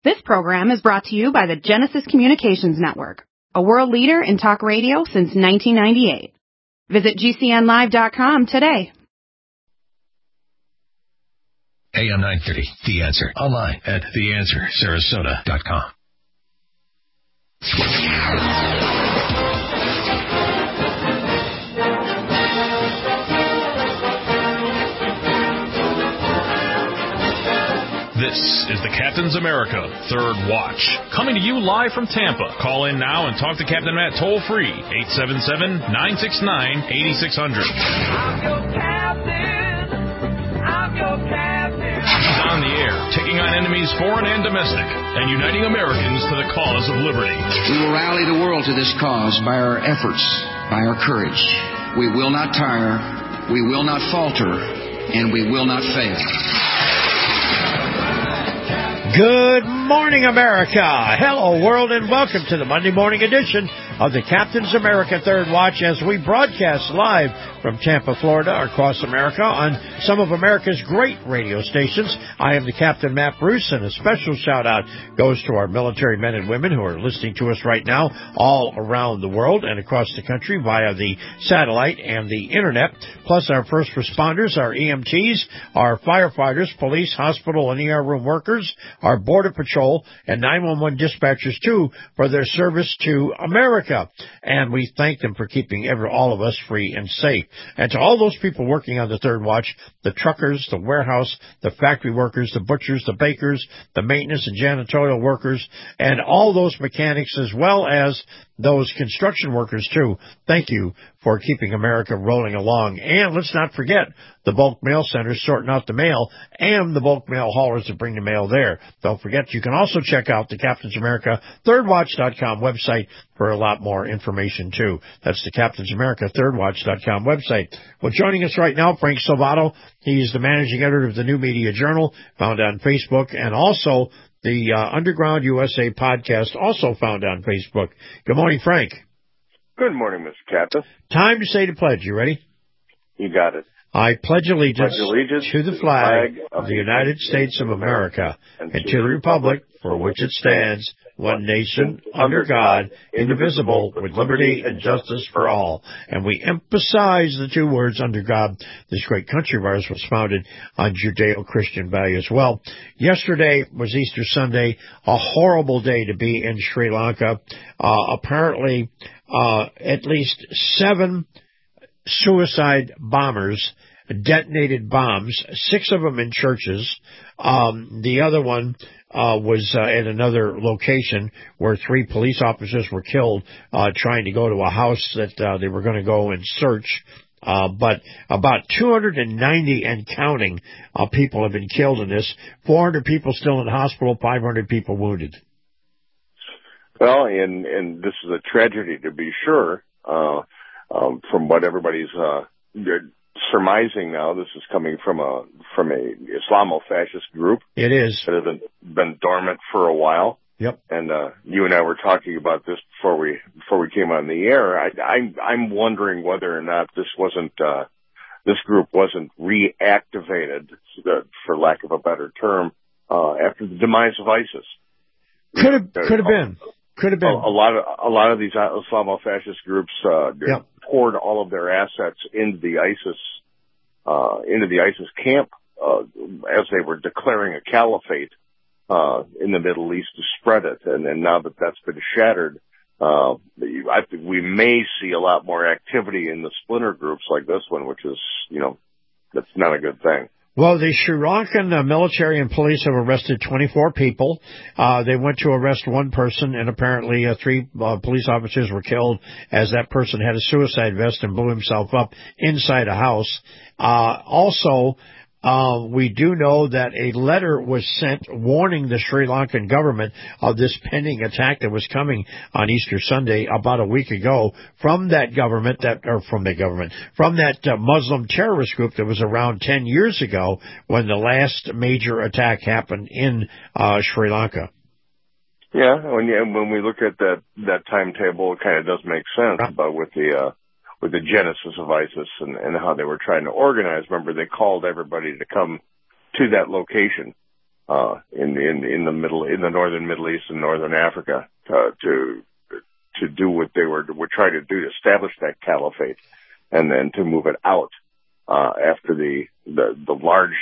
This program is brought to you by the Genesis Communications Network, a world leader in talk radio since 1998. Visit GCNlive.com today. AM 930, The Answer. Online at theanswersarasota.com. This is the Captain's America Third Watch, coming to you live from Tampa. Call in now and talk to Captain Matt toll-free, 877-969-8600. I'm your captain. I'm your captain. He's on the air, taking on enemies foreign and domestic, and uniting Americans to the cause of liberty. We will rally the world to this cause by our efforts, by our courage. We will not tire, we will not falter, and we will not fail. Good morning, America. Hello, world, and welcome to the Monday morning edition of the Captain's America Third Watch as we broadcast live from Tampa, Florida, across America on some of America's great radio stations. I am the Captain Matt Bruce, and a special shout-out goes to our military men and women who are listening to us right now all around the world and across the country via the satellite and the Internet, plus our first responders, our EMTs, our firefighters, police, hospital, and ER room workers, our Border Patrol, and 911 dispatchers, too, for their service to America. And we thank them for keeping all of us free and safe. And to all those people working on the Third Watch, the truckers, the warehouse, the factory workers, the butchers, the bakers, the maintenance and janitorial workers, and all those mechanics, as well as those construction workers, too, thank you for keeping America rolling along. And let's not forget the bulk mail centers sorting out the mail and the bulk mail haulers that bring the mail there. Don't forget, you can also check out the Captain's America ThirdWatch.com website for a lot more information, too. That's the Captain's America ThirdWatch.com website. Well, joining us right now, Frank Salvato. He's the managing editor of the New Media Journal, found on Facebook, and also the Underground USA podcast, also found on Facebook. Good morning, Frank. Good morning, Mr. Captain. Time to say the pledge. You ready? You got it. I pledge allegiance to the flag of the United States of America and to the republic for which it stands, one nation, under God, indivisible, with liberty and justice for all. And we emphasize the two words, under God. This great country of ours was founded on Judeo-Christian values. Well, yesterday was Easter Sunday, a horrible day to be in Sri Lanka. Apparently, at least 7 suicide bombers detonated bombs, 6 of them in churches. The other one was at another location where 3 police officers were killed trying to go to a house that they were going to go and search. But about 290 and counting people have been killed in this. 400 people still in the hospital, 500 people wounded. Well, and this is a tragedy to be sure. From what everybody's surmising now, this is coming from a Islamo-fascist group. It is. That has been dormant for a while. Yep. And you and I were talking about this before we came on the air. I'm wondering whether or not this group wasn't reactivated, for lack of a better term, after the demise of ISIS. Could have been. Could have been. A lot of these Islamo-fascist groups poured all of their assets into the ISIS camp as they were declaring a caliphate in the Middle East to spread it. And now that that's been shattered, I think we may see a lot more activity in the splinter groups like this one, which is, that's not a good thing. Well, the Sri Lankan military and police have arrested 24 people. They went to arrest one person, and apparently 3 police officers were killed as that person had a suicide vest and blew himself up inside a house. Also, we do know that a letter was sent warning the Sri Lankan government of this pending attack that was coming on Easter Sunday about a week ago from that Muslim terrorist group that was around 10 years ago when the last major attack happened in Sri Lanka. Yeah, when we look at that timetable, it kind of does make sense. But with the genesis of ISIS and how they were trying to organize, remember they called everybody to come to that location in the northern Middle East and northern Africa to do what they were trying to do to establish that caliphate, and then to move it out after the large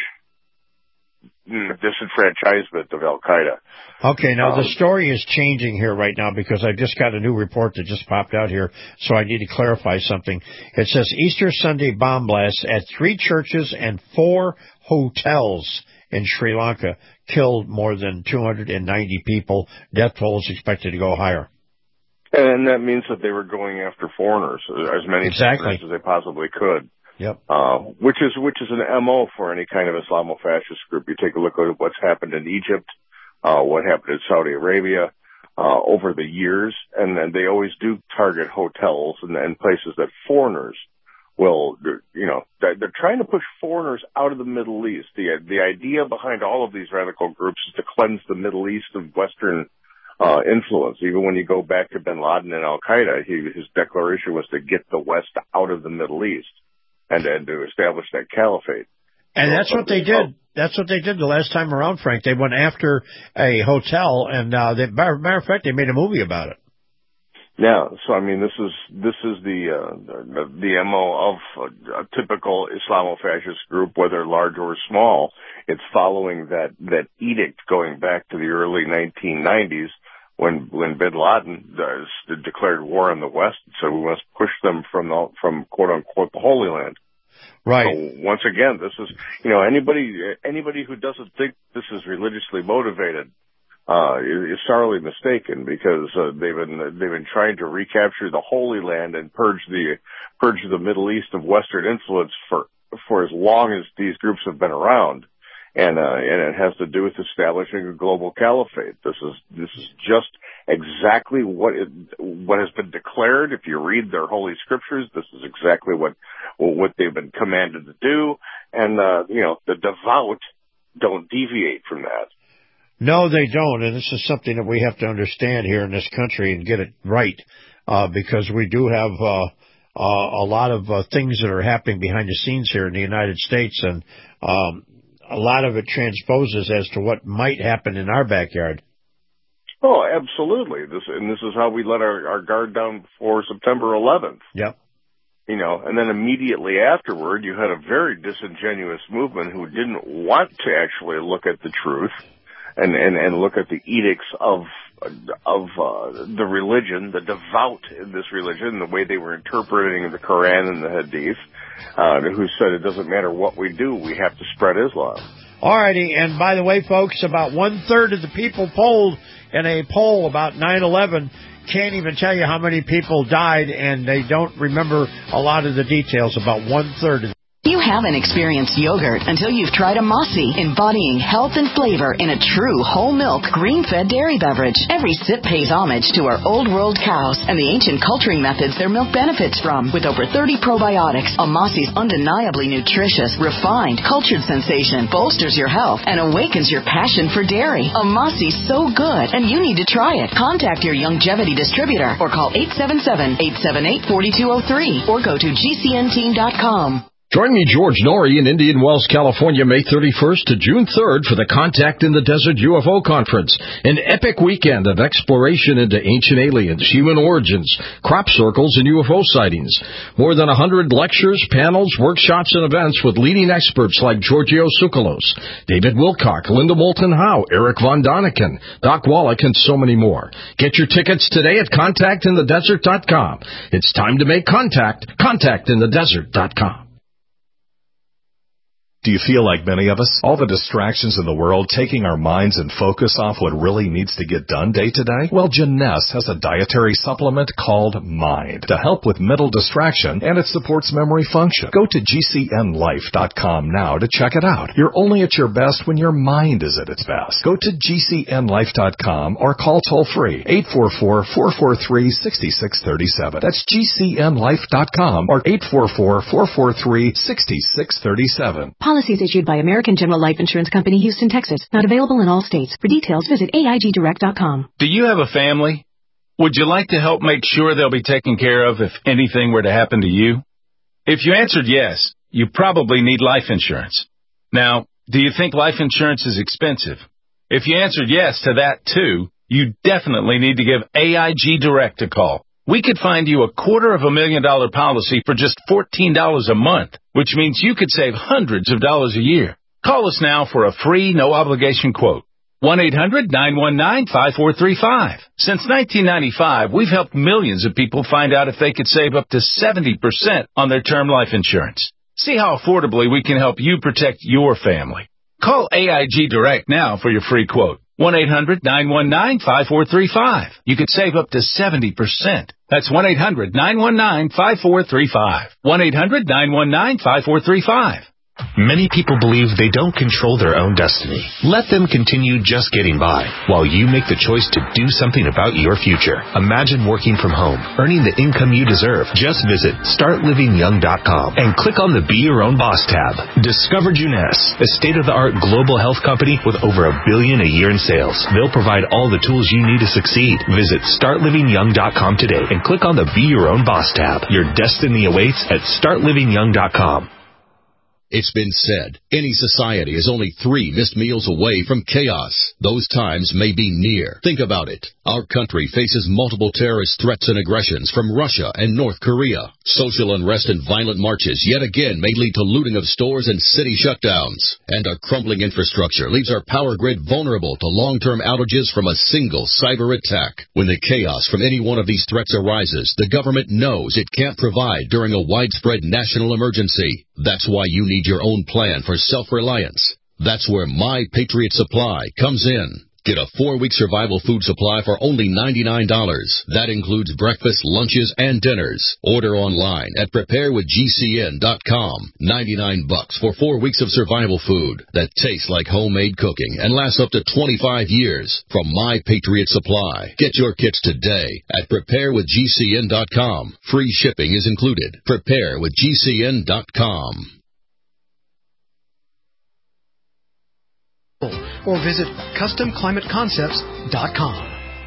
disenfranchisement of Al-Qaeda. Okay, now the story is changing here right now because I just got a new report that just popped out here, so I need to clarify something. It says Easter Sunday bomb blasts at 3 churches and 4 hotels in Sri Lanka killed more than 290 people. Death toll is expected to go higher. And that means that they were going after foreigners, as many foreigners as they possibly could. Yep. Which is an MO for any kind of Islamofascist group. You take a look at what's happened in Egypt, what happened in Saudi Arabia, over the years, and then they always do target hotels and places that foreigners will, they're trying to push foreigners out of the Middle East. The idea behind all of these radical groups is to cleanse the Middle East of Western influence. Even when you go back to bin Laden and Al-Qaeda, his declaration was to get the West out of the Middle East and to establish that caliphate. And that's what they did. That's what they did the last time around, Frank. They went after a hotel, and matter of fact, they made a movie about it. Yeah, so I mean, this is the MO of a typical Islamofascist group, whether large or small. It's following that edict going back to the early 1990s when bin Laden declared war on the West, so we must push them from quote unquote the Holy Land. Right. So once again, this is anybody who doesn't think this is religiously motivated is sorely mistaken, because they've been trying to recapture the Holy Land and purge the Middle East of Western influence for as long as these groups have been around, and it has to do with establishing a global caliphate. This is just exactly what has been declared. If you read their holy scriptures, this is exactly what they've been commanded to do, and the devout don't deviate from that. No, they don't, and this is something that we have to understand here in this country and get it right, because we do have a lot of things that are happening behind the scenes here in the United States, and a lot of it transposes as to what might happen in our backyard. Oh, absolutely. This is how we let our guard down for September 11th. Yep. And then immediately afterward, you had a very disingenuous movement who didn't want to actually look at the truth and look at the edicts of the religion, the devout in this religion, the way they were interpreting the Quran and the Hadith, who said it doesn't matter what we do, we have to spread Islam. All righty, and by the way, folks, about 1/3 of the people polled in a poll about 9/11 can't even tell you how many people died, and they don't remember a lot of the details. About 1/3 of You haven't experienced yogurt until you've tried a Mossy, embodying health and flavor in a true whole milk, green-fed dairy beverage. Every sip pays homage to our old world cows and the ancient culturing methods their milk benefits from. With over 30 probiotics, a Mossy's undeniably nutritious, refined, cultured sensation bolsters your health and awakens your passion for dairy. A Mossy's so good, and you need to try it. Contact your Youngevity distributor or call 877-878-4203 or go to gcnteam.com. Join me, George Norrie, in Indian Wells, California, May 31st to June 3rd for the Contact in the Desert UFO Conference, an epic weekend of exploration into ancient aliens, human origins, crop circles, and UFO sightings. More than 100 lectures, panels, workshops, and events with leading experts like Giorgio Tsoukalos, David Wilcock, Linda Moulton Howe, Eric Von Daniken, Doc Wallach, and so many more. Get your tickets today at contactinthedesert.com. It's time to make contact. Contactinthedesert.com. Do you feel like many of us? All the distractions in the world taking our minds and focus off what really needs to get done day to day? Well, Jeunesse has a dietary supplement called Mind to help with mental distraction, and it supports memory function. Go to gcnlife.com now to check it out. You're only at your best when your mind is at its best. Go to gcnlife.com or call toll-free 844-443-6637. That's gcnlife.com or 844-443-6637. Policies issued by American General Life Insurance Company, Houston, Texas. Not available in all states. For details, visit AIGdirect.com. Do you have a family? Would you like to help make sure they'll be taken care of if anything were to happen to you? If you answered yes, you probably need life insurance. Now, do you think life insurance is expensive? If you answered yes to that, too, you definitely need to give AIG Direct a call. We could find you a $250,000 policy for just $14 a month, which means you could save hundreds of dollars a year. Call us now for a free, no-obligation quote. 1-800-919-5435. Since 1995, we've helped millions of people find out if they could save up to 70% on their term life insurance. See how affordably we can help you protect your family. Call AIG Direct now for your free quote. 1-800-919-5435. You could save up to 70%. That's 1-800-919-5435. 1-800-919-5435. Many people believe they don't control their own destiny. Let them continue just getting by while you make the choice to do something about your future. Imagine working from home, earning the income you deserve. Just visit startlivingyoung.com and click on the Be Your Own Boss tab. Discover Juness, a state-of-the-art global health company with over $1 billion a year in sales. They'll provide all the tools you need to succeed. Visit startlivingyoung.com today and click on the Be Your Own Boss tab. Your destiny awaits at startlivingyoung.com. It's been said, any society is only 3 missed meals away from chaos. Those times may be near. Think about it. Our country faces multiple terrorist threats and aggressions from Russia and North Korea. Social unrest and violent marches yet again may lead to looting of stores and city shutdowns. And our crumbling infrastructure leaves our power grid vulnerable to long-term outages from a single cyber attack. When the chaos from any one of these threats arises, the government knows it can't provide during a widespread national emergency. That's why you need your own plan for self-reliance. That's where My Patriot Supply comes in. Get a 4-week survival food supply for only $99. That includes breakfast, lunches, and dinners. Order online at preparewithgcn.com. $99 for 4 weeks of survival food that tastes like homemade cooking and lasts up to 25 years from My Patriot Supply. Get your kits today at preparewithgcn.com. Free shipping is included. Preparewithgcn.com. Or visit CustomClimateConcepts.com.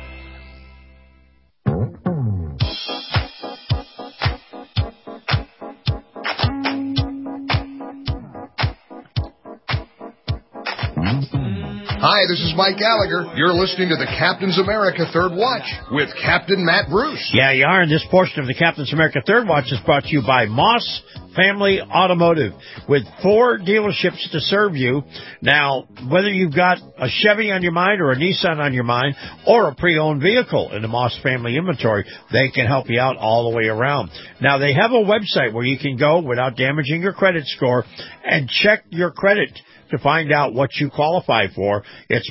Hi, this is Mike Gallagher. You're listening to the Captain's America Third Watch with Captain Matt Bruce. Yeah, you are. And this portion of the Captain's America Third Watch is brought to you by Moss Family Automotive, with 4 dealerships to serve you. Now, whether you've got a Chevy on your mind or a Nissan on your mind or a pre-owned vehicle in the Moss Family inventory, they can help you out all the way around. Now, they have a website where you can go without damaging your credit score and check your credit to find out what you qualify for. It's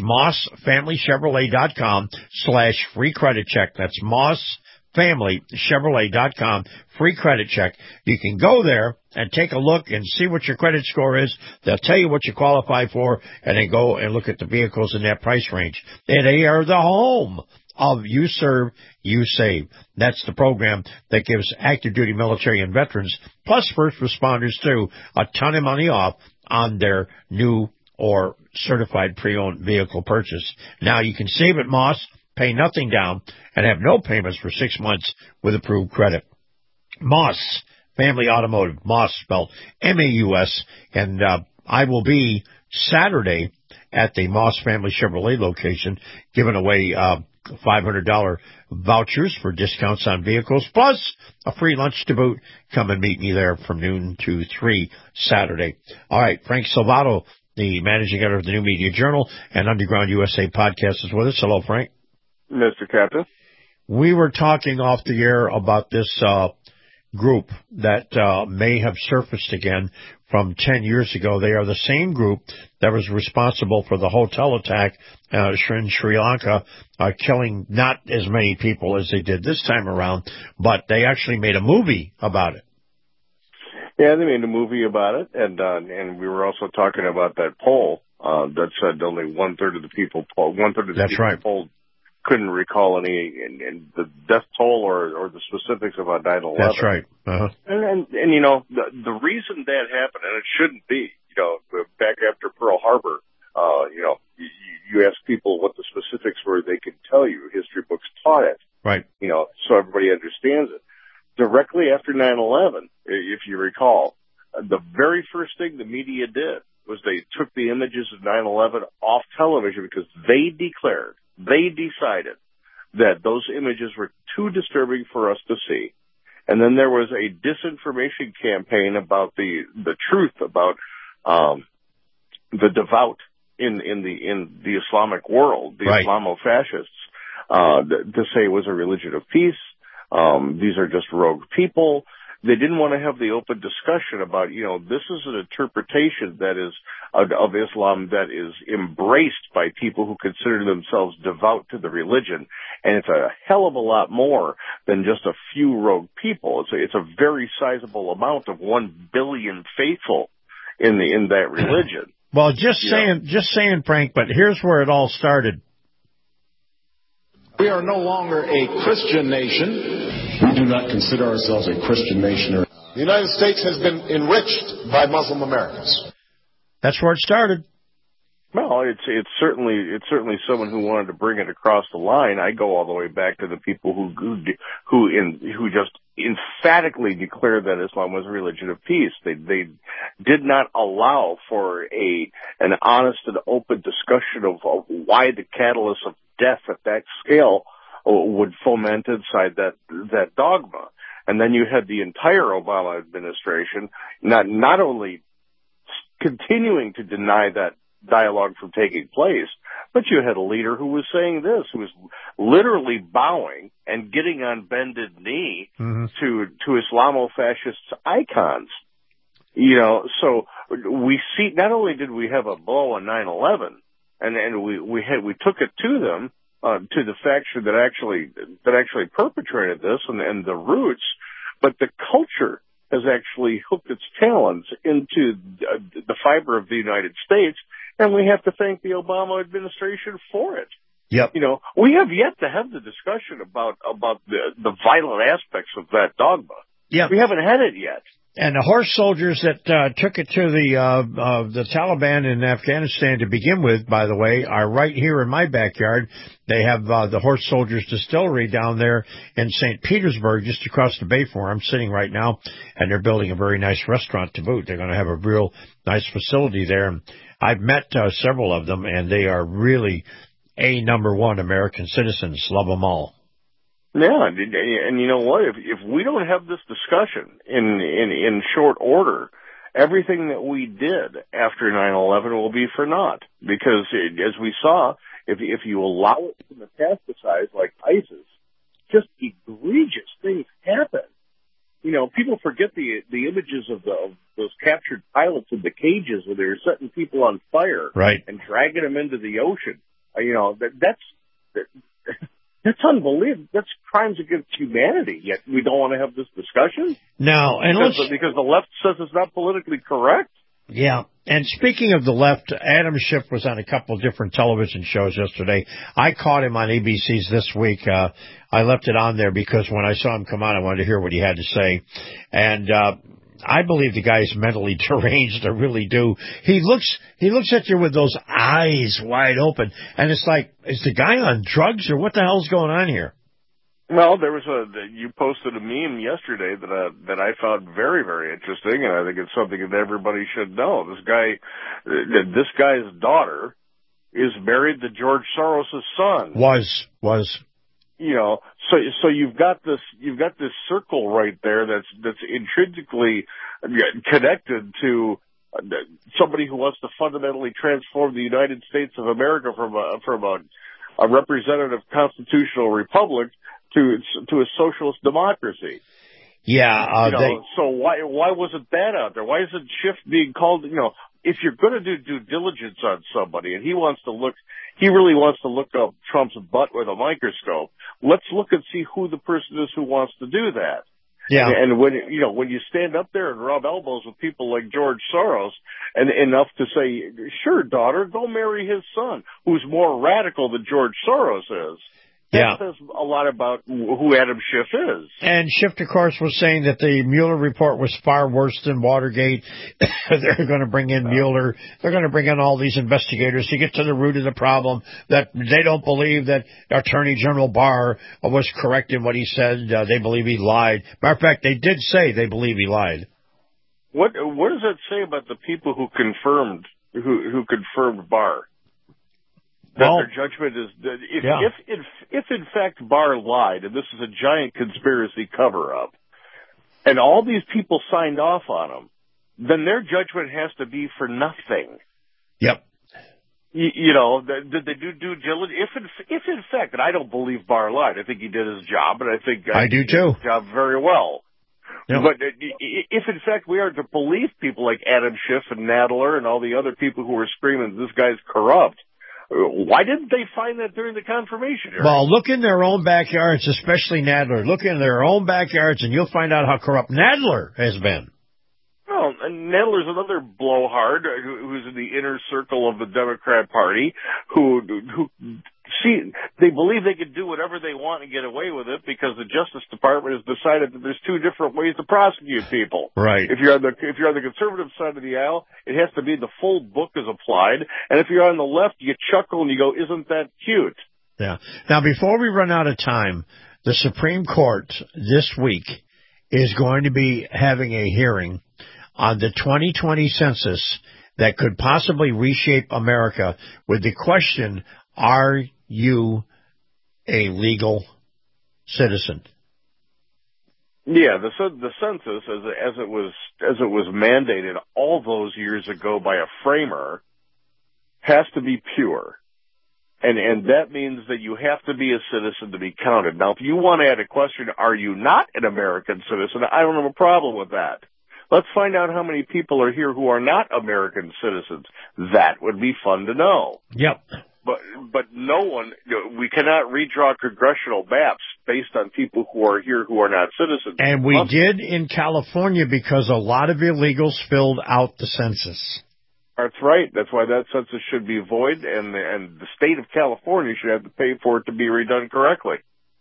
mossfamilychevrolet.com/free credit check. That's mossfamilychevrolet.com, free credit check. You can go there and take a look and see what your credit score is. They'll tell you what you qualify for, and then go and look at the vehicles in that price range. And they are the home of You Serve, You Save. That's the program that gives active duty military and veterans, plus first responders too, a ton of money off on their new or certified pre-owned vehicle purchase. Now you can save at Moss, pay nothing down, and have no payments for 6 months with approved credit. Moss Family Automotive, Moss spelled M-A-U-S, and I will be Saturday at the Moss Family Chevrolet location giving away $500 vouchers for discounts on vehicles, plus a free lunch to boot. Come and meet me there from noon to 3 Saturday. All right, Frank Salvato, the managing editor of the New Media Journal and Underground USA podcast, is with us. Hello, Frank. Mr. Captain. We were talking off the air about this group that may have surfaced again from 10 years ago. They are the same group that was responsible for the hotel attack in Sri Lanka, killing not as many people as they did this time around, but they actually made a movie about it. Yeah, they made a movie about it, and we were also talking about that poll that said only one-third of the people polled. That's right. Polled couldn't recall any and the death toll or the specifics about 9/11. That's right. Uh-huh. And you know, the reason that happened, and it shouldn't be, you know, back after Pearl Harbor, you know, you ask people what the specifics were, they can tell you. History books taught it. Right. You know, so everybody understands it. Directly after 9/11, if you recall, the very first thing the media did was they took the images of 9/11 off television because they decided that those images were too disturbing for us to see. And then there was a disinformation campaign about the truth about the devout in the Islamic world, the right. Islamofascists, to say it was a religion of peace. These are just rogue people. They didn't want to have the open discussion about, this is an interpretation that is of Islam that is embraced by people who consider themselves devout to the religion. And it's a hell of a lot more than just a few rogue people. It's a very sizable amount of 1 billion faithful in that religion. Well, just saying, Frank, but here's where it all started. We are no longer a Christian nation. We do not consider ourselves a Christian nation. The United States has been enriched by Muslim Americans. That's where it started. Well, it's certainly someone who wanted to bring it across the line. I go all the way back to the people who just emphatically declared that Islam was a religion of peace. They did not allow for an honest and open discussion of why the catalyst of death at that scale would foment inside that dogma. And then you had the entire Obama administration not only continuing to deny that dialogue from taking place, but you had a leader who was saying this, who was literally bowing and getting on bended knee to Islamofascists' icons. So we see, not only did we have a blow on 9/11, and we took it to them, to the faction that actually perpetrated this and the roots, but the culture has actually hooked its talons into the fiber of the United States, and we have to thank the Obama administration for it. Yep. We have yet to have the discussion about the violent aspects of that dogma. Yeah, we haven't had it yet. And the horse soldiers that took it to the Taliban in Afghanistan to begin with, by the way, are right here in my backyard. They have the Horse Soldiers Distillery down there in St. Petersburg, just across the bay from where I'm sitting right now, and they're building a very nice restaurant to boot. They're going to have a real nice facility there. And I've met several of them, and they are really number one American citizens. Love them all. Yeah, and you know what? If we don't have this discussion in short order, everything that we did after 9/11 will be for naught. Because as we saw, if you allow it to metastasize like ISIS, just egregious things happen. People forget the images of those captured pilots in the cages where they were setting people on fire, right, and dragging them into the ocean. That's unbelievable. That's crimes against humanity, yet we don't want to have this discussion? No, and because the left says it's not politically correct? Yeah, and speaking of the left, Adam Schiff was on a couple of different television shows yesterday. I caught him on ABC's This Week. I left it on there because when I saw him come on, I wanted to hear what he had to say. And I believe the guy is mentally deranged. I really do. He looks at you with those eyes wide open, and it's like, is the guy on drugs or what the hell's going on here? Well, you posted a meme yesterday that I found very, very interesting, and I think it's something that everybody should know. This guy's daughter is married to George Soros' son. Was. So you've got this circle right there that's intrinsically connected to somebody who wants to fundamentally transform the United States of America from a representative constitutional republic to a socialist democracy. Yeah. So why wasn't that out there? Why isn't Schiff being called? If you're going to do due diligence on somebody, and he really wants to look up Trump's butt with a microscope, let's look and see who the person is who wants to do that. Yeah. And when you stand up there and rub elbows with people like George Soros, and enough to say, sure, daughter, go marry his son, who's more radical than George Soros is. That says a lot about who Adam Schiff is. And Schiff, of course, was saying that the Mueller report was far worse than Watergate. They're going to bring in Mueller. They're going to bring in all these investigators to get to the root of the problem, that they don't believe that Attorney General Barr was correct in what he said. They believe he lied. Matter of fact, they did say they believe he lied. What does that say about the people who confirmed who confirmed Barr. That their judgment is that if in fact Barr lied, and this is a giant conspiracy cover-up, and all these people signed off on him, then their judgment has to be for nothing. Yep. You know, did they do due diligence? If in fact, and I don't believe Barr lied, I think he did his job, and I think I do he too. did his job very well. Yep. But if in fact we are to believe people like Adam Schiff and Nadler and all the other people who were screaming this guy's corrupt, why didn't they find that during the confirmation hearing? Well, look in their own backyards, especially Nadler. Look in their own backyards, and you'll find out how corrupt Nadler has been. Well, and Nadler's another blowhard who's in the inner circle of the Democrat Party, who they believe they can do whatever they want and get away with it because the Justice Department has decided that there's two different ways to prosecute people. Right. If you're on the conservative side of the aisle, it has to be the full book is applied, and if you're on the left, you chuckle and you go, "Isn't that cute?" Yeah. Now, before we run out of time, the Supreme Court this week is going to be having a hearing on the 2020 census that could possibly reshape America with the question, are you a legal citizen? Yeah, the census, as it was mandated all those years ago by a framer, has to be pure. And that means that you have to be a citizen to be counted. Now, if you want to add a question, are you not an American citizen? I don't have a problem with that. Let's find out how many people are here who are not American citizens. That would be fun to know. Yep. But no one, we cannot redraw congressional maps based on people who are here who are not citizens. And we did in California because a lot of illegals filled out the census. That's right. That's why that census should be void, and the state of California should have to pay for it to be redone correctly.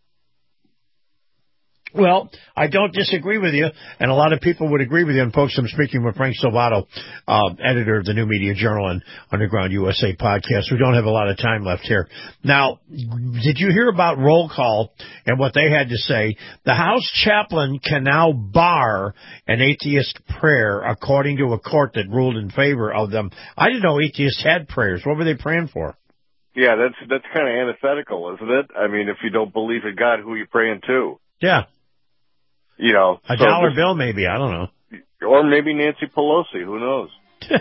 Well, I don't disagree with you, and a lot of people would agree with you. And folks, I'm speaking with Frank Salvato, editor of the New Media Journal and Underground USA podcast. We don't have a lot of time left here. Now, did you hear about roll call and what they had to say? The House chaplain can now bar an atheist prayer, according to a court that ruled in favor of them. I didn't know atheists had prayers. What were they praying for? Yeah, that's kind of antithetical, isn't it? I mean, if you don't believe in God, who are you praying to? Yeah. You know, a dollar bill, maybe. I don't know. Or maybe Nancy Pelosi. Who knows?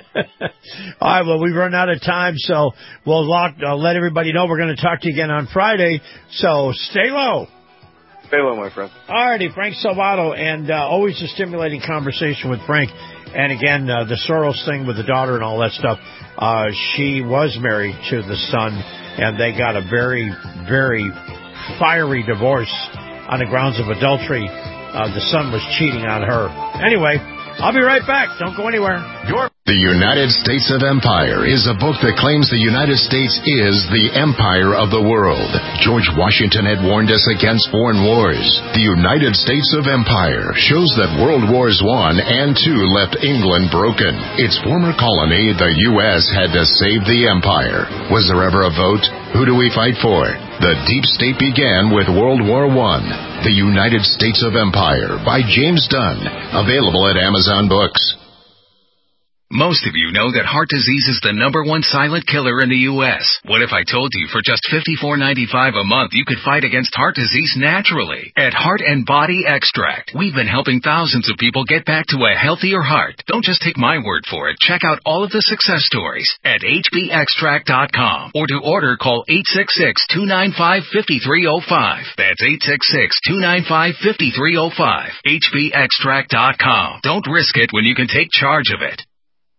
All right. Well, we've run out of time, so we'll let everybody know we're going to talk to you again on Friday. So stay low. Stay low, my friend. All righty. Frank Salvato, and always a stimulating conversation with Frank. And again, the Soros thing with the daughter and all that stuff. She was married to the son, and they got a very, very fiery divorce on the grounds of adultery. The son was cheating on her. Anyway, I'll be right back. Don't go anywhere. The United States of Empire is a book that claims the United States is the empire of the world. George Washington had warned us against foreign wars. The United States of Empire shows that World Wars I and II left England broken. Its former colony, the U.S., had to save the empire. Was there ever a vote? Who do we fight for? The Deep State began with World War I. The United States of Empire by James Dunn. Available at Amazon Books. Most of you know that heart disease is the #1 silent killer in the U.S. What if I told you for just $54.95 a month you could fight against heart disease naturally? At Heart and Body Extract, we've been helping thousands of people get back to a healthier heart. Don't just take my word for it. Check out all of the success stories at hbextract.com, or to order, call 866-295-5305. That's 866-295-5305. hbextract.com. Don't risk it when you can take charge of it.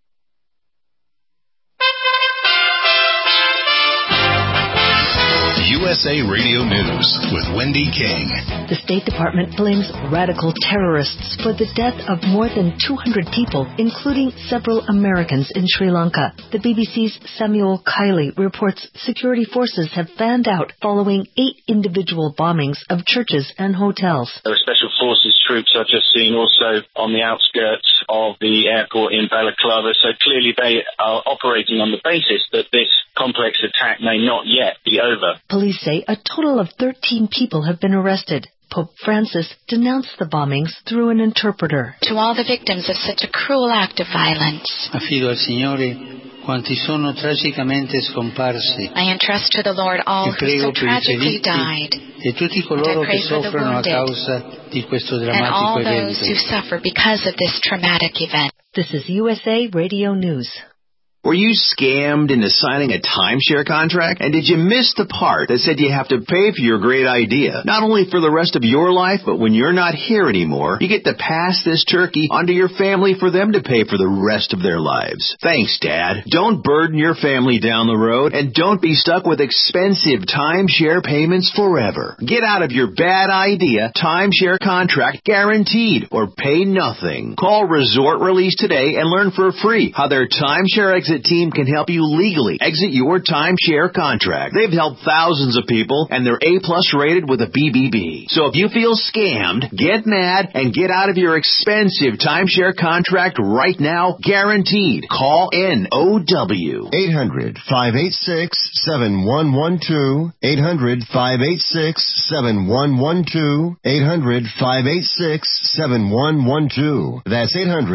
USA Radio News with Wendy King. The State Department blames radical terrorists for the death of more than 200 people, including several Americans in Sri Lanka. The BBC's Samuel Kiley reports security forces have fanned out following 8 individual bombings of churches and hotels. There are special forces troops I've just seen also on the outskirts of the airport in Balaclava, so clearly they are operating on the basis that this complex attack may not yet be over. Police say a total of 13 people have been arrested. Pope Francis denounced the bombings through an interpreter. To all the victims of such a cruel act of violence, affido al Signore quanti sono tragicamente scomparsi. I entrust to the Lord all who so tragically died, e tutti coloro che soffrono a causa di questo and all drammatico those who evento. suffer because of this traumatic event. This is USA Radio News. Were you scammed into signing a timeshare contract? And did you miss the part that said you have to pay for your great idea? Not only for the rest of your life, but when you're not here anymore, you get to pass this turkey onto your family for them to pay for the rest of their lives. Thanks, Dad. Don't burden your family down the road, and don't be stuck with expensive timeshare payments forever. Get out of your bad idea timeshare contract guaranteed, or pay nothing. Call Resort Release today and learn for free how their timeshare exit team can help you legally exit your timeshare contract. They've helped thousands of people, and they're A+ rated with a BBB. So if you feel scammed, get mad and get out of your expensive timeshare contract right now, guaranteed. Call NOW. 800-586-7112. 800-586-7112. 800-586-7112. That's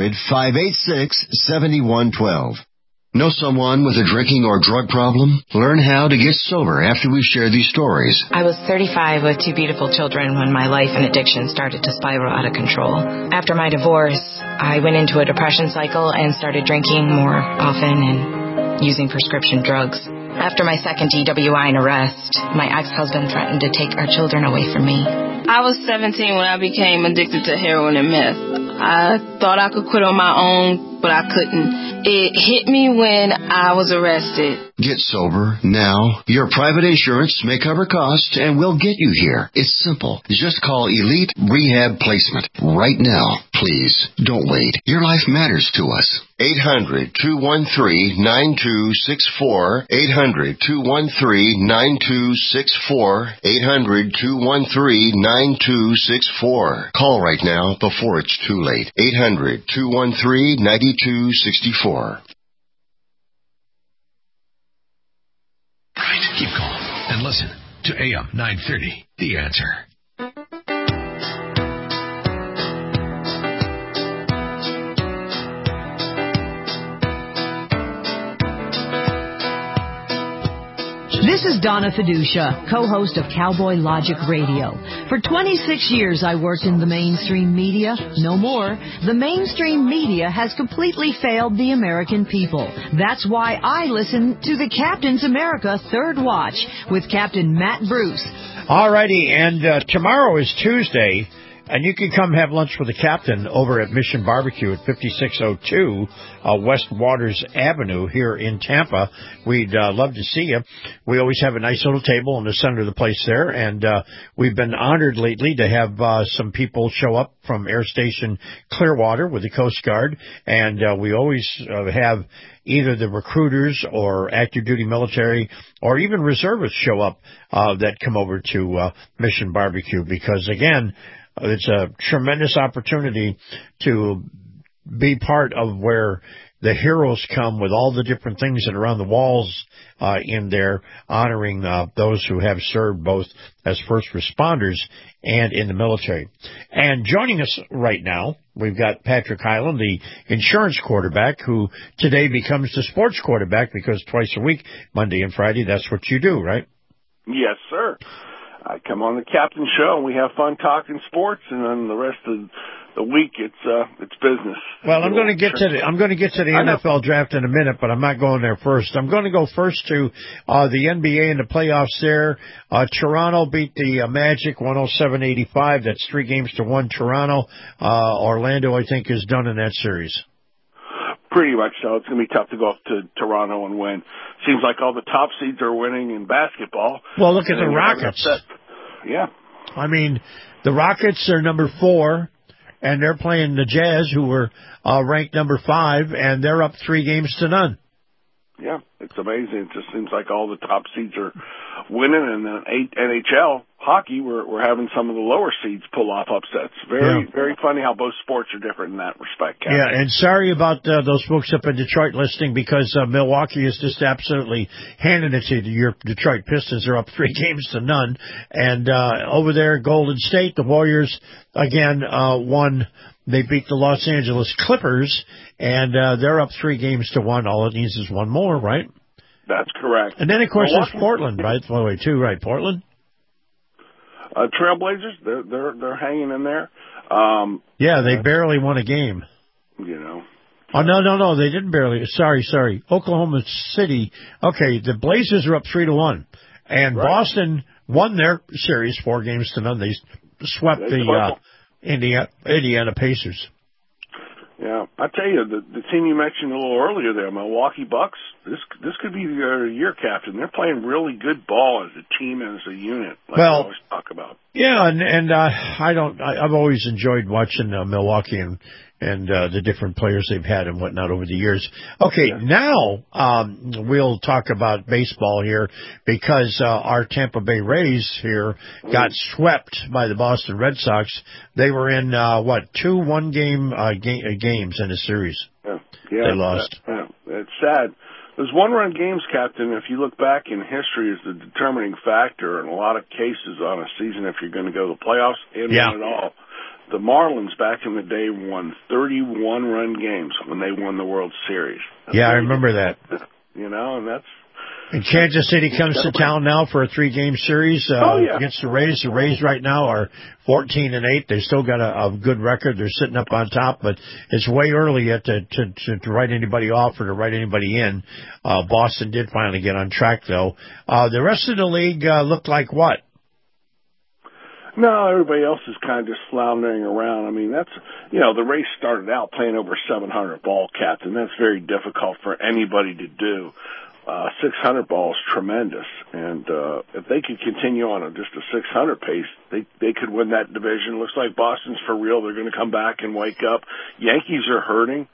800-586-7112. Know someone with a drinking or drug problem? Learn how to get sober after we share these stories. I was 35 with 2 beautiful children when my life and addiction started to spiral out of control. After my divorce, I went into a depression cycle and started drinking more often and using prescription drugs. After my second DWI and arrest, my ex-husband threatened to take our children away from me. I was 17 when I became addicted to heroin and meth. I thought I could quit on my own, but I couldn't. It hit me when I was arrested. Get sober now. Your private insurance may cover costs and we'll get you here. It's simple. Just call Elite Rehab Placement right now. Please, don't wait. Your life matters to us. 800-213-9264. 800-213-9264. 800-213-9264. Call right now before it's too late. 800-213-9264. Right, keep calm and listen to AM 930, The Answer. This is Donna Fiducia, co-host of Cowboy Logic Radio. For 26 years, I worked in the mainstream media. No more. The mainstream media has completely failed the American people. That's why I listen to the Captain's America Third Watch with Captain Matt Bruce. All righty, and tomorrow is Tuesday, and you can come have lunch with the captain over at Mission Barbecue at 5602 West Waters Avenue here in Tampa. We'd love to see you. We always have a nice little table in the center of the place there, and we've been honored lately to have some people show up from Air Station Clearwater with the Coast Guard, and we always have either the recruiters or active duty military or even reservists show up that come over to Mission Barbecue because, again, it's a tremendous opportunity to be part of where the heroes come with all the different things that are on the walls in there, honoring those who have served both as first responders and in the military. And joining us right now, we've got Patrick Hyland, the insurance quarterback, who today becomes the sports quarterback because twice a week, Monday and Friday, that's what you do, right? Yes, sir. I come on the Captain Show, and we have fun talking sports, and then the rest of the week it's business. Well, I'm going to get to the NFL draft in a minute, but I'm not going there first. I'm going to go first to the NBA and the playoffs there. Toronto beat the Magic 107-85. That's 3-1 Toronto. Orlando, I think, is done in that series. Pretty much so. It's going to be tough to go up to Toronto and win. Seems like all the top seeds are winning in basketball. Well, look at the Rockets. Yeah. I mean, the Rockets are number 4, and they're playing the Jazz, who were ranked number 5, and they're up 3-0. Yeah, it's amazing. It just seems like all the top seeds are winning, and then NHL hockey, we're having some of the lower seeds pull off upsets. Very funny how both sports are different in that respect, Captain. Yeah, and sorry about those folks up in Detroit listening, because Milwaukee is just absolutely handing it to you. Your Detroit Pistons are up 3-0. And over there, Golden State, the Warriors, again, won. They beat the Los Angeles Clippers, and they're up 3-1. All it needs is one more, right? That's correct. And then, of course, there's Portland, right? By the way, too, right? Portland? Trailblazers, they're hanging in there. Yeah, they barely won a game. You know. Oh, no, they didn't barely. Sorry. Oklahoma City. Okay, the Blazers are up 3-1. And right. Boston won their series 4-0. They swept the Indiana Pacers. Yeah, I tell you, the team you mentioned a little earlier there, Milwaukee Bucks, this could be your year, Captain. They're playing really good ball as a team and as a unit, like we always talk about. Yeah, and I've always enjoyed watching Milwaukee and the different players they've had and whatnot over the years. Okay, now we'll talk about baseball here, because our Tampa Bay Rays here got swept by the Boston Red Sox. They were in, 2 one-game games in a series. Yeah, they lost. It's sad. Those one-run games, Captain, if you look back in history, is the determining factor in a lot of cases on a season if you're going to go to the playoffs and win it all. The Marlins back in the day won 31-run games when they won the World Series. I remember that. You know, and that's... And Kansas City comes to town now for a 3-game series against the Rays. The Rays right now are 14-8. They still got a good record. They're sitting up on top, but it's way early yet to write anybody off or to write anybody in. Boston did finally get on track, though. The rest of the league looked like what? No, everybody else is kind of just floundering around. I mean, the Rays started out playing over 700 ball, Captain. That's very difficult for anybody to do. 600 ball is tremendous, and if they could continue on just a 600 pace, they could win that division. Looks like Boston's for real. They're going to come back and wake up. Yankees are hurting,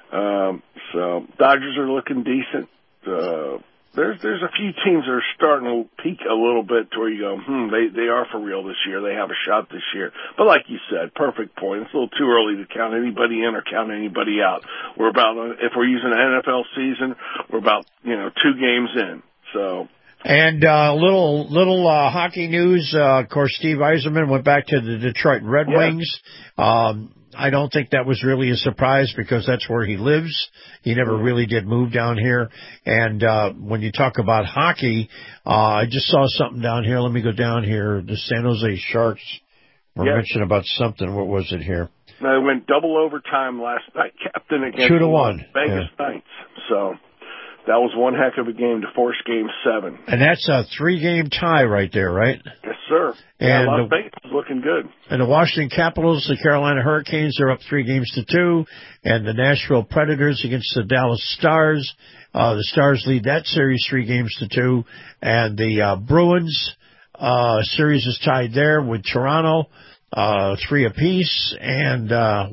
so Dodgers are looking decent. There's a few teams that are starting to peak a little bit to where you go, they are for real this year. They have a shot this year. But like you said, perfect point. It's a little too early to count anybody in or count anybody out. If we're using an NFL season, we're about, 2 games in. So. And little hockey news. Of course, Steve Yzerman went back to the Detroit Red Wings. I don't think that was really a surprise, because that's where he lives. He never really did move down here. And when you talk about hockey, I just saw something down here. Let me go down here. The San Jose Sharks were mentioning about something. What was it here? They went double overtime last night, Captain, against 2-1 Vegas Knights. So that was one heck of a game to force Game 7. And that's a 3-game tie right there, right? Yes, sir. And Las Vegas is looking good. And the Washington Capitals, the Carolina Hurricanes, are up 3-2. And the Nashville Predators against the Dallas Stars. The Stars lead that series 3-2. And the Bruins series is tied there with Toronto, 3 apiece. And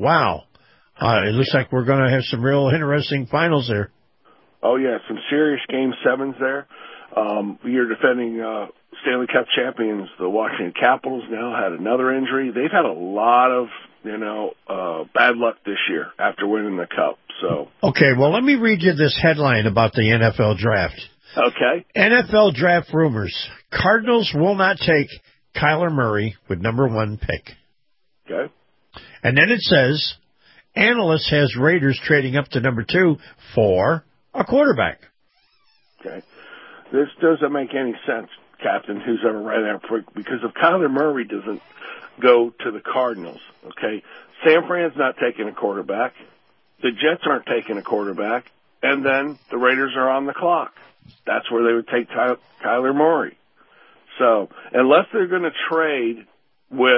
it looks like we're going to have some real interesting finals there. Oh, yeah, some serious Game 7s there. You're defending Stanley Cup champions, the Washington Capitals, now had another injury. They've had a lot of, bad luck this year after winning the Cup. So. Okay, well, let me read you this headline about the NFL draft. Okay. NFL draft rumors. Cardinals will not take Kyler Murray with number 1 pick. Okay. And then it says, analyst has Raiders trading up to number 2 for a quarterback. Okay. This doesn't make any sense, Captain, who's ever read that, because if Kyler Murray doesn't go to the Cardinals, okay, San Fran's not taking a quarterback, the Jets aren't taking a quarterback, and then the Raiders are on the clock. That's where they would take Kyler Murray. So, unless they're going to trade with,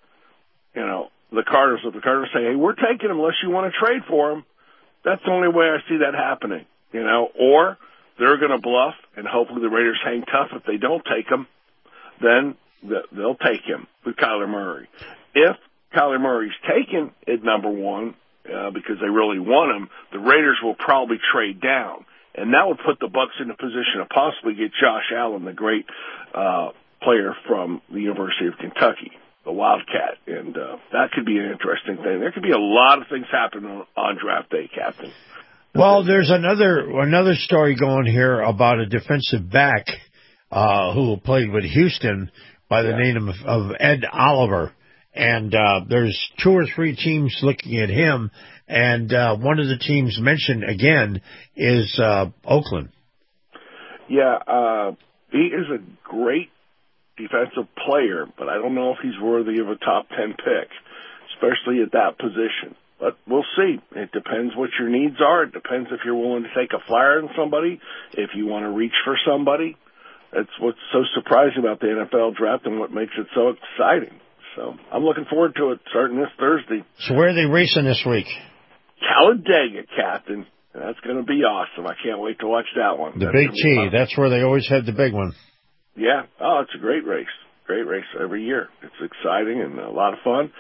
the Cardinals, if the Cardinals say, hey, we're taking him unless you want to trade for him, that's the only way I see that happening, or they're going to bluff, and hopefully the Raiders hang tough. If they don't take him, then they'll take him with Kyler Murray. If Kyler Murray's taken at number 1 because they really want him, the Raiders will probably trade down, and that would put the Bucs in a position to possibly get Josh Allen, the great player from the University of Kentucky, the Wildcat, and that could be an interesting thing. There could be a lot of things happening on draft day, Captain. Well, there's another story going here about a defensive back who played with Houston by the name of Ed Oliver. And there's 2 or 3 teams looking at him, and one of the teams mentioned again is Oakland. Yeah, he is a great defensive player, but I don't know if he's worthy of a top 10 pick, especially at that position. But we'll see. It depends what your needs are. It depends if you're willing to take a flyer on somebody, if you want to reach for somebody. That's what's so surprising about the NFL draft and what makes it so exciting. So I'm looking forward to it starting this Thursday. So where are they racing this week? Talladega, Captain. That's going to be awesome. I can't wait to watch that one. The Big T. That's where they always had the big one. Yeah. Oh, it's a great race. Great race every year. It's exciting and a lot of fun.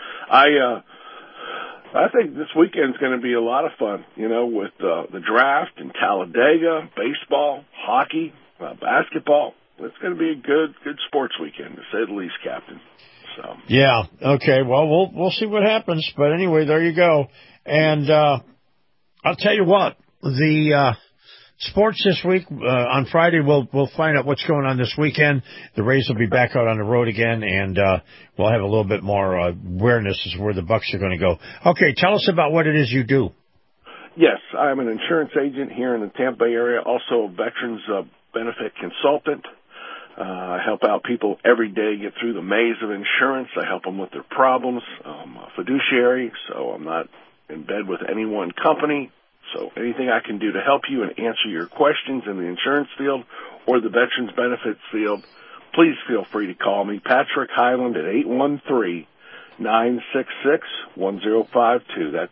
I think this weekend's going to be a lot of fun, with the draft and Talladega, baseball, hockey, basketball. It's going to be a good sports weekend, to say the least, Captain. So. Yeah. Okay. Well, we'll see what happens. But anyway, there you go. And I'll tell you what, the sports this week, on Friday, we'll find out what's going on this weekend. The Rays will be back out on the road again, and we'll have a little bit more awareness as to where the Bucks are going to go. Okay, tell us about what it is you do. Yes, I'm an insurance agent here in the Tampa Bay area, also a veterans benefit consultant. I help out people every day get through the maze of insurance. I help them with their problems. I'm a fiduciary, so I'm not in bed with any one company. So anything I can do to help you and answer your questions in the insurance field or the veterans benefits field, please feel free to call me, Patrick Hyland, at 813-966-1052. That's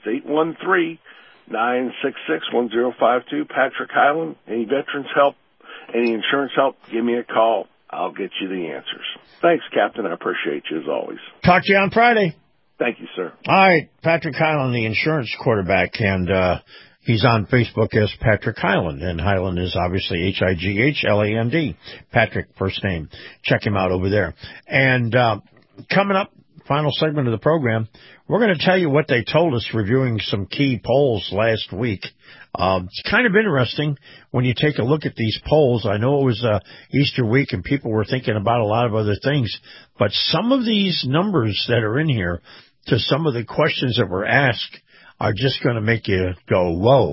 813-966-1052. Patrick Hyland. Any veterans help, any insurance help, give me a call. I'll get you the answers. Thanks, Captain. I appreciate you as always. Talk to you on Friday. Thank you, sir. All right, Patrick Hyland, the insurance quarterback, and he's on Facebook as Patrick Hyland, and Hyland is obviously Highland. Patrick, first name. Check him out over there. And coming up, final segment of the program, we're going to tell you what they told us reviewing some key polls last week. It's kind of interesting when you take a look at these polls. I know it was Easter week and people were thinking about a lot of other things, but some of these numbers that are in here to some of the questions that were asked are just going to make you go,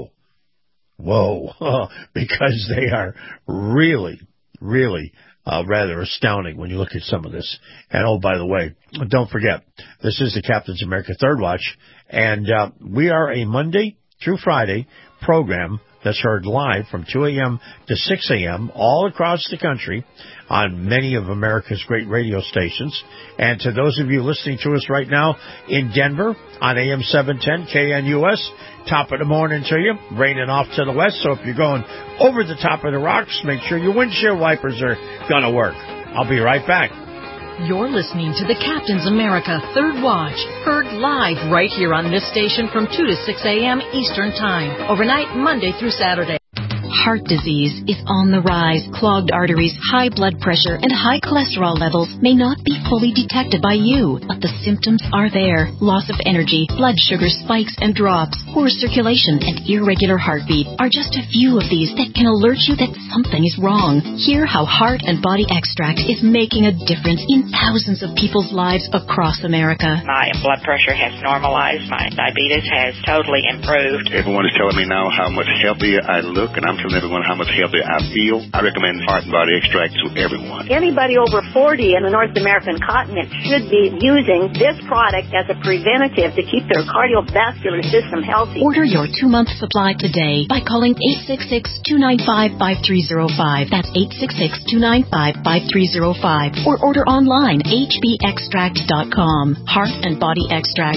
whoa, because they are really, really rather astounding when you look at some of this. And, oh, by the way, don't forget, this is the Captain's America Third Watch, and we are a Monday through Friday program that's heard live from 2 a.m. to 6 a.m. all across the country on many of America's great radio stations. And to those of you listening to us right now in Denver on AM 710 KNUS, top of the morning to you, raining off to the west. So if you're going over the top of the rocks, make sure your windshield wipers are going to work. I'll be right back. You're listening to the Captain's America Third Watch, heard live right here on this station from 2 to 6 a.m. Eastern Time, overnight Monday through Saturday. Heart disease is on the rise. Clogged arteries, high blood pressure, and high cholesterol levels may not be fully detected by you, but the symptoms are there. Loss of energy, blood sugar spikes and drops, poor circulation, and irregular heartbeat are just a few of these that can alert you that something is wrong. Hear how Heart and Body Extract is making a difference in thousands of people's lives across America. My blood pressure has normalized. My diabetes has totally improved. Everyone is telling me now how much healthier I look, and I'm telling everyone how much healthier I feel. I recommend Heart and Body Extract to everyone. Anybody over 40 in the North American continent should be using this product as a preventative to keep their cardiovascular system healthy. Order your 2-month supply today by calling 866-295-5305. That's 866-295-5305. Or order online, hbextract.com. Heart and Body Extract,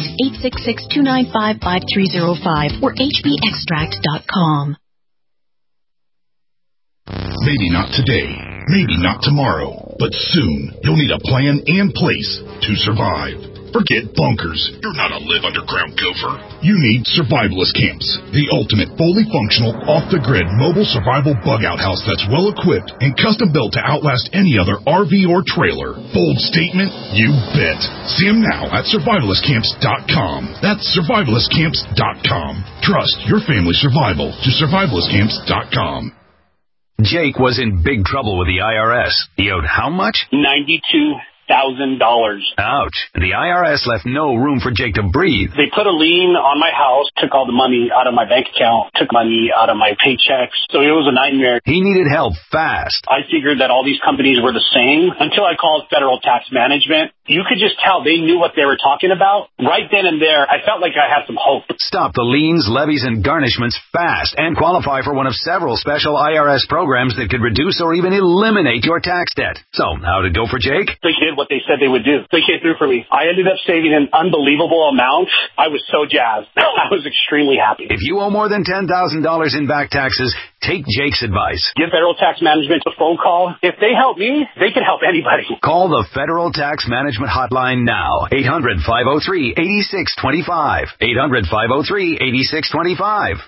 866-295-5305 or hbextract.com. Maybe not today, maybe not tomorrow, but soon you'll need a plan in place to survive. Forget bunkers. You're not a live underground gopher. You need Survivalist Camps, the ultimate fully functional, off-the-grid mobile survival bug-out house that's well-equipped and custom-built to outlast any other RV or trailer. Bold statement? You bet. See them now at survivalistcamps.com. That's survivalistcamps.com. Trust your family's survival to survivalistcamps.com. Jake was in big trouble with the IRS. He owed how much? $92,000. Ouch. The IRS left no room for Jake to breathe. They put a lien on my house, took all the money out of my bank account, took money out of my paychecks. So it was a nightmare. He needed help fast. I figured that all these companies were the same until I called Federal Tax Management. You could just tell they knew what they were talking about. Right then and there, I felt like I had some hope. Stop the liens, levies, and garnishments fast and qualify for one of several special IRS programs that could reduce or even eliminate your tax debt. So, how'd it go for Jake? They did what they said they would do. They came through for me. I ended up saving an unbelievable amount. I was so jazzed. I was extremely happy. If you owe more than $10,000 in back taxes, take Jake's advice. Give Federal Tax Management a phone call. If they help me, they can help anybody. Call the Federal Tax Management Hotline now. 800-503-8625. 800-503-8625.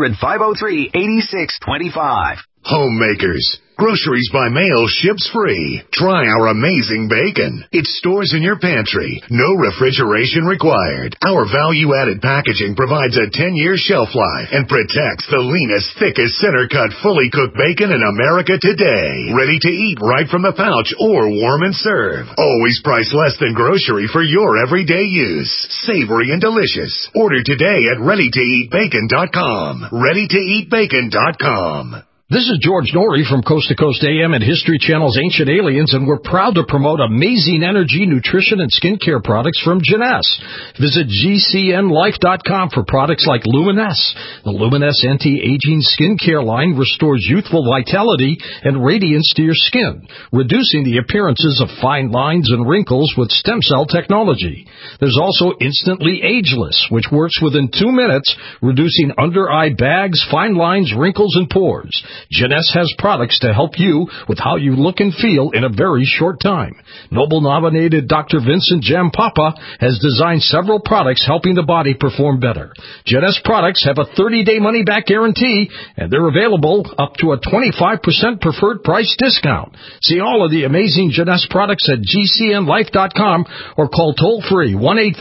800-503-8625. Homemakers. Groceries by mail ships free. Try our amazing bacon. It stores in your pantry. No refrigeration required. Our value-added packaging provides a 10-year shelf life and protects the leanest, thickest, center-cut, fully cooked bacon in America today. Ready to eat right from the pouch or warm and serve. Always priced less than grocery for your everyday use. Savory and delicious. Order today at ReadyToEatBacon.com. ReadyToEatBacon.com. This is George Norrie from Coast to Coast AM and History Channel's Ancient Aliens, and we're proud to promote amazing energy, nutrition, and skincare products from Jeunesse. Visit GCNLife.com for products like Luminesce. The Luminesce anti-aging skincare line restores youthful vitality and radiance to your skin, reducing the appearances of fine lines and wrinkles with stem cell technology. There's also Instantly Ageless, which works within 2 minutes, reducing under-eye bags, fine lines, wrinkles, and pores. Jeunesse has products to help you with how you look and feel in a very short time. Nobel-nominated Dr. Vincent Jampapa has designed several products helping the body perform better. Jeunesse products have a 30-day money-back guarantee, and they're available up to a 25% preferred price discount. See all of the amazing Jeunesse products at GCNLife.com or call toll-free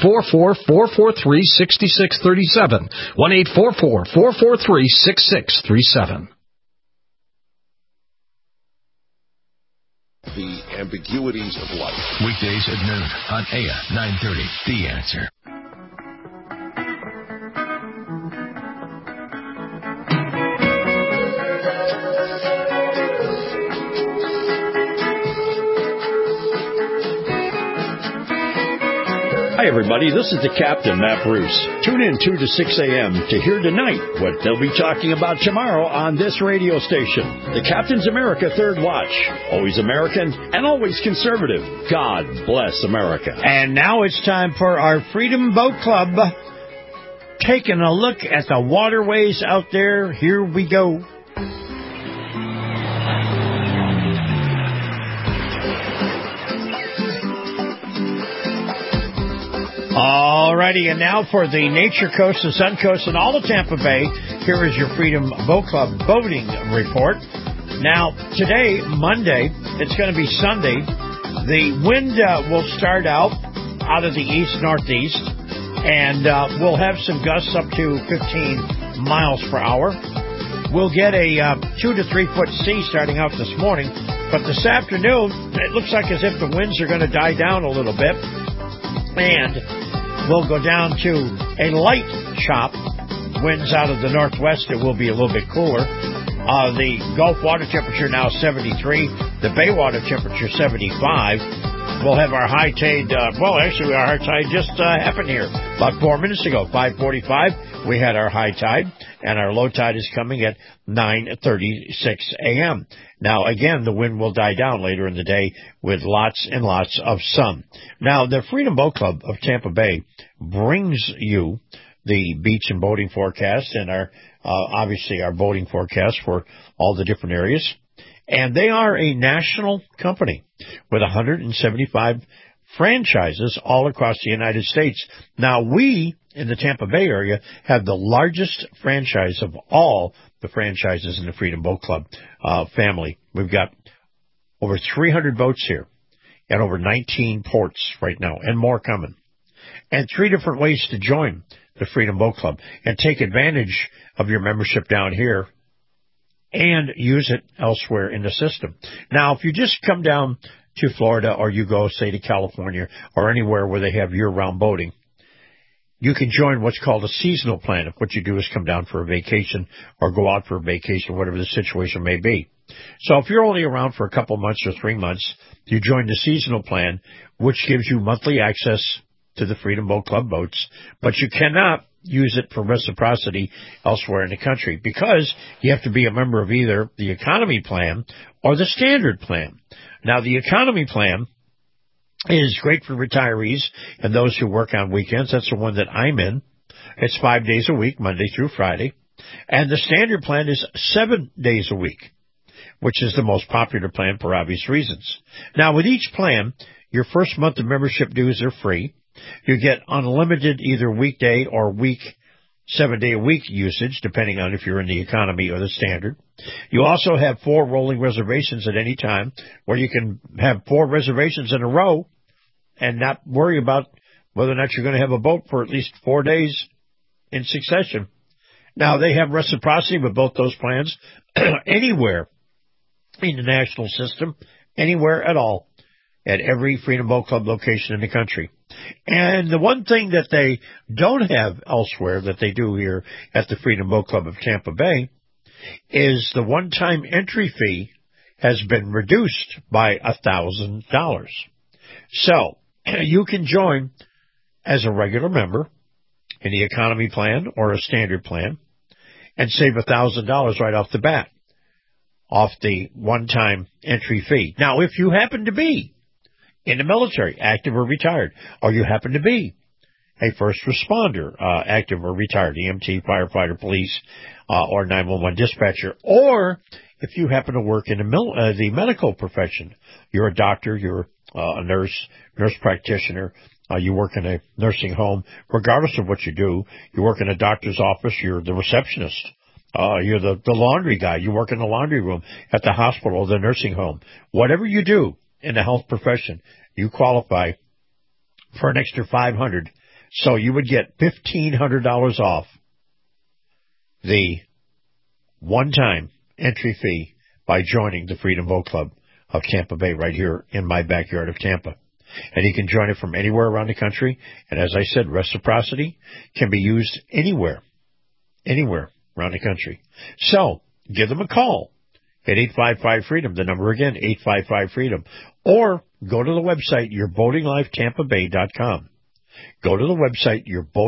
1-844-443-6637, 1-844-443-6637. The ambiguities of life. Weekdays at noon on AM 930. The Answer. Hi, everybody. This is the Captain, Matt Bruce. Tune in 2 to 6 a.m. to hear tonight what they'll be talking about tomorrow on this radio station. The Captain's America Third Watch. Always American and always conservative. God bless America. And now it's time for our Freedom Boat Club. Taking a look at the waterways out there. Here we go. Alrighty, and now for the Nature Coast, the Sun Coast, and all of Tampa Bay, here is your Freedom Boat Club boating report. Now, today, Monday, it's going to be Sunday. The wind will start out of the east-northeast, and we'll have some gusts up to 15 miles per hour. We'll get a 2 to 3 foot sea starting out this morning, but this afternoon, it looks like as if the winds are going to die down a little bit, and we'll go down to a light chop. Winds out of the northwest. It will be a little bit cooler. The Gulf water temperature now 73. The Bay water temperature 75. We'll have our high tide. Our high tide just happened here about 4 minutes ago. 5:45. We had our high tide, and our low tide is coming at 9:36 a.m. Now, again, the wind will die down later in the day with lots and lots of sun. Now, the Freedom Boat Club of Tampa Bay brings you the beach and boating forecast and our obviously our boating forecast for all the different areas. And they are a national company with 175 franchises all across the United States. Now, we in the Tampa Bay area have the largest franchise of all the franchises in the Freedom Boat Club family. We've got over 300 boats here and over 19 ports right now, and more coming. And 3 different ways to join the Freedom Boat Club and take advantage of your membership down here and use it elsewhere in the system. Now, if you just come down to Florida, or you go, say, to California, or anywhere where they have year-round boating, you can join what's called a seasonal plan if what you do is come down for a vacation or go out for a vacation, whatever the situation may be. So if you're only around for a couple months or 3 months, you join the seasonal plan, which gives you monthly access to the Freedom Boat Club boats, but you cannot use it for reciprocity elsewhere in the country because you have to be a member of either the economy plan or the standard plan. Now, the economy plan is great for retirees and those who work on weekends. That's the one that I'm in. It's 5 days a week, Monday through Friday. And the standard plan is 7 days a week, which is the most popular plan for obvious reasons. Now, with each plan, your first month of membership dues are free. You get unlimited either weekday or 7-day-a-week usage, depending on if you're in the economy or the standard. You also have 4 rolling reservations at any time, where you can have 4 reservations in a row and not worry about whether or not you're going to have a boat for at least 4 days in succession. Now, they have reciprocity with both those plans anywhere in the national system, anywhere at all, at every Freedom Boat Club location in the country. And the one thing that they don't have elsewhere that they do here at the Freedom Boat Club of Tampa Bay is the one-time entry fee has been reduced by $1,000. So you can join as a regular member in the economy plan or a standard plan and save $1,000 right off the bat off the one-time entry fee. Now, if you happen to be in the military, active or retired, or you happen to be a first responder, active or retired, EMT, firefighter, police, or 911 dispatcher, or if you happen to work in the medical profession, you're a doctor, you're a nurse practitioner, you work in a nursing home, regardless of what you do, you work in a doctor's office, you're the receptionist, you're the laundry guy, you work in the laundry room at the hospital or the nursing home. Whatever you do in the health profession, you qualify for an extra $500. So you would get $1,500 off the one-time entry fee by joining the Freedom Boat Club of Tampa Bay right here in my backyard of Tampa. And you can join it from anywhere around the country. And as I said, reciprocity can be used anywhere around the country. So give them a call at 855-FREEDOM, the number again, 855-FREEDOM. Or go to the website, yourboatinglifetampabay.com. Go to the website,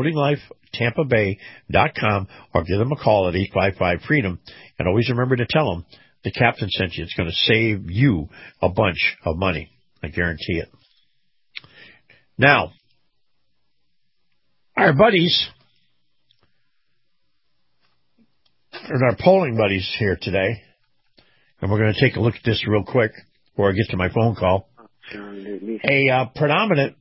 yourboatinglifetampabay.com, or give them a call at 855-FREEDOM. And always remember to tell them the captain sent you. It's going to save you a bunch of money. I guarantee it. Now, our buddies, and our polling buddies here today, and we're going to take a look at this real quick before I get to my phone call. A predominant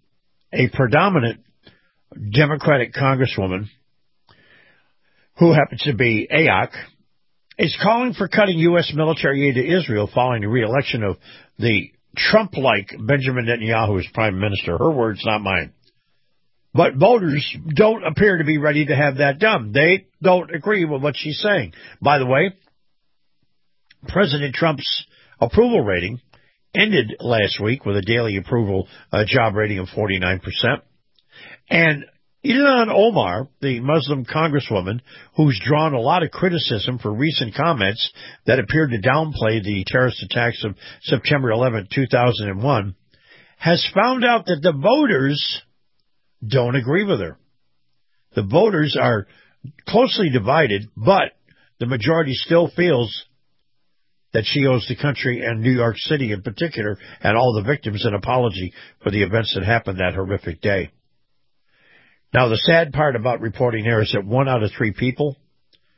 Democratic Congresswoman who happens to be AOC is calling for cutting U.S. military aid to Israel following the re-election of the Trump-like Benjamin Netanyahu as prime minister. Her words, not mine. But voters don't appear to be ready to have that done. They don't agree with what she's saying. By the way, President Trump's approval rating ended last week with a daily approval job rating of 49%. And Ilhan Omar, the Muslim congresswoman, who's drawn a lot of criticism for recent comments that appeared to downplay the terrorist attacks of September 11, 2001, has found out that the voters don't agree with her. The voters are closely divided, but the majority still feels that she owes the country and New York City in particular and all the victims an apology for the events that happened that horrific day. Now, the sad part about reporting there is that 1 out of 3 people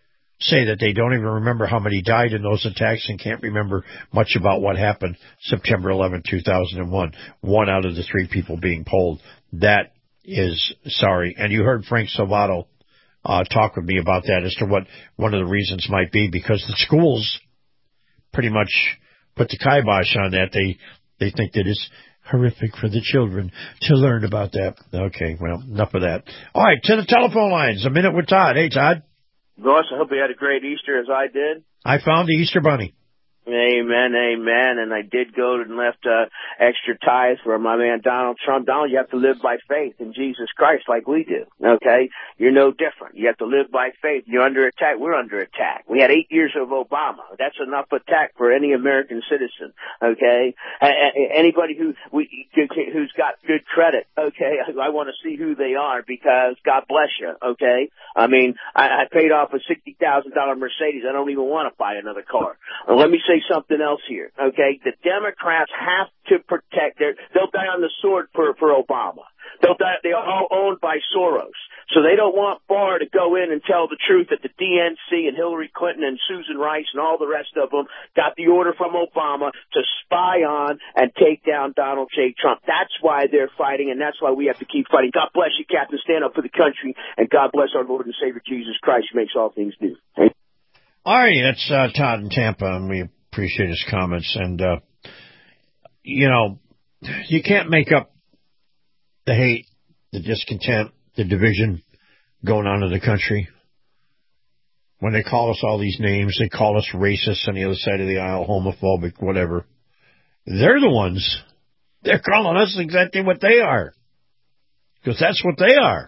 say that they don't even remember how many died in those attacks and can't remember much about what happened September 11, 2001. 1 out of the 3 people being polled. That is sorry. And you heard Frank Salvato talk with me about that as to what one of the reasons might be, because the schools pretty much put the kibosh on that. They think that it's horrific for the children to learn about that. Okay, well, enough of that. All right, to the telephone lines. A minute with Todd. Hey, Todd. Boss, I hope you had a great Easter as I did. I found the Easter Bunny. Amen, amen. And I did go and left extra tithes for my man Donald Trump. Donald, you have to live by faith in Jesus Christ like we do, okay? You're no different. You have to live by faith. You're under attack. We're under attack. We had 8 years of Obama. That's enough attack for any American citizen, okay? Anybody who's got good credit, okay? I want to see who they are because God bless you, okay? I mean, I paid off a $60,000 Mercedes. I don't even want to buy another car. Let me say something else here, okay? The Democrats have to protect they'll die on the sword for Obama. They're all owned by Soros. So they don't want Barr to go in and tell the truth that the DNC and Hillary Clinton and Susan Rice and all the rest of them got the order from Obama to spy on and take down Donald J. Trump. That's why they're fighting, and that's why we have to keep fighting. God bless you, Captain. Stand up for the country, and God bless our Lord and Savior Jesus Christ, who makes all things new. All right, that's Todd in Tampa, and we appreciate his comments. And, you can't make up the hate, the discontent, the division going on in the country. When they call us all these names, they call us racists on the other side of the aisle, homophobic, whatever. They're the ones. They're calling us exactly what they are. Because that's what they are.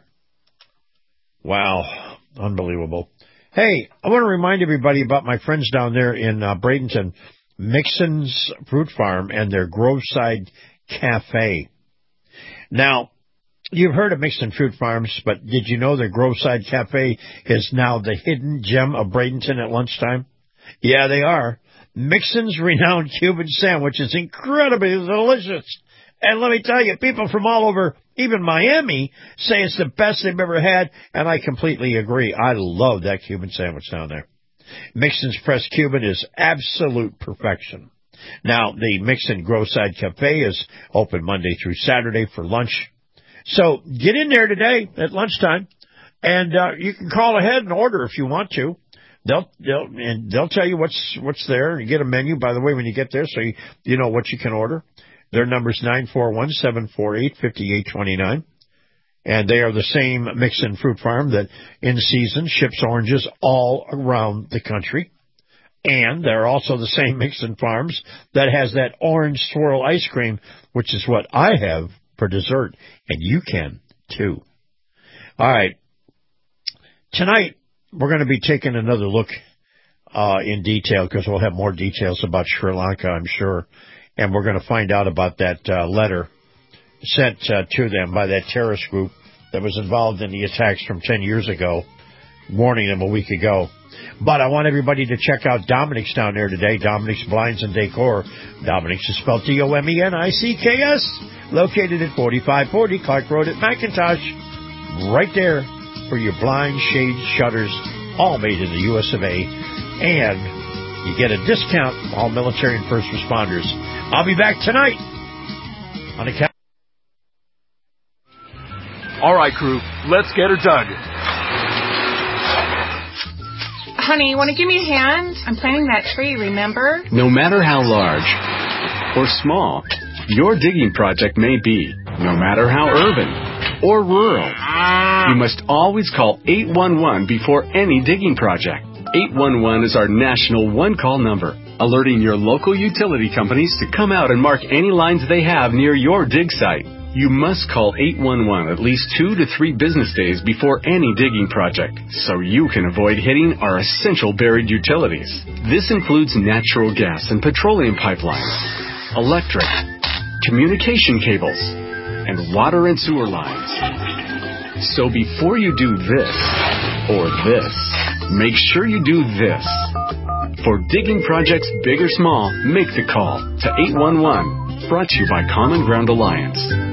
Wow. Unbelievable. Hey, I want to remind everybody about my friends down there in Bradenton, Mixon's Fruit Farm and their Groveside Cafe. Now, you've heard of Mixon Fruit Farms, but did you know that Groveside Cafe is now the hidden gem of Bradenton at lunchtime? Yeah, they are. Mixon's renowned Cuban sandwich is incredibly delicious. And let me tell you, people from all over, even Miami, say it's the best they've ever had, and I completely agree. I love that Cuban sandwich down there. Mixon's Pressed Cuban is absolute perfection. Now, the Mixon Groveside Cafe is open Monday through Saturday for lunch. So get in there today at lunchtime, and you can call ahead and order if you want to. They'll tell you what's there. You get a menu, by the way, when you get there, so you know what you can order. Their number's 941-748-5829. And they are the same Mixon Fruit Farm that in season ships oranges all around the country. And they're also the same Mixon Farms that has that orange swirl ice cream, which is what I have for dessert. And you can, too. All right. Tonight, we're going to be taking another look in detail because we'll have more details about Sri Lanka, I'm sure. And we're going to find out about that letter sent to them by that terrorist group that was involved in the attacks from 10 years ago, warning them a week ago. But I want everybody to check out Dominic's down there today, Dominic's Blinds and Decor. Dominic's is spelled Dominicks, located at 4540 Clark Road at McIntosh. Right there for your blinds, shades, shutters, all made in the US of A. And you get a discount from all military and first responders. I'll be back tonight on the All right, crew, let's get her dug. Honey, you want to give me a hand? I'm planting that tree, remember? No matter how large or small your digging project may be, no matter how urban or rural, you must always call 811 before any digging project. 811 is our national one-call number, alerting your local utility companies to come out and mark any lines they have near your dig site. You must call 811 at least 2 to 3 business days before any digging project, so you can avoid hitting our essential buried utilities. This includes natural gas and petroleum pipelines, electric, communication cables, and water and sewer lines. So before you do this or this, make sure you do this. For digging projects big or small, make the call to 811. Brought to you by Common Ground Alliance.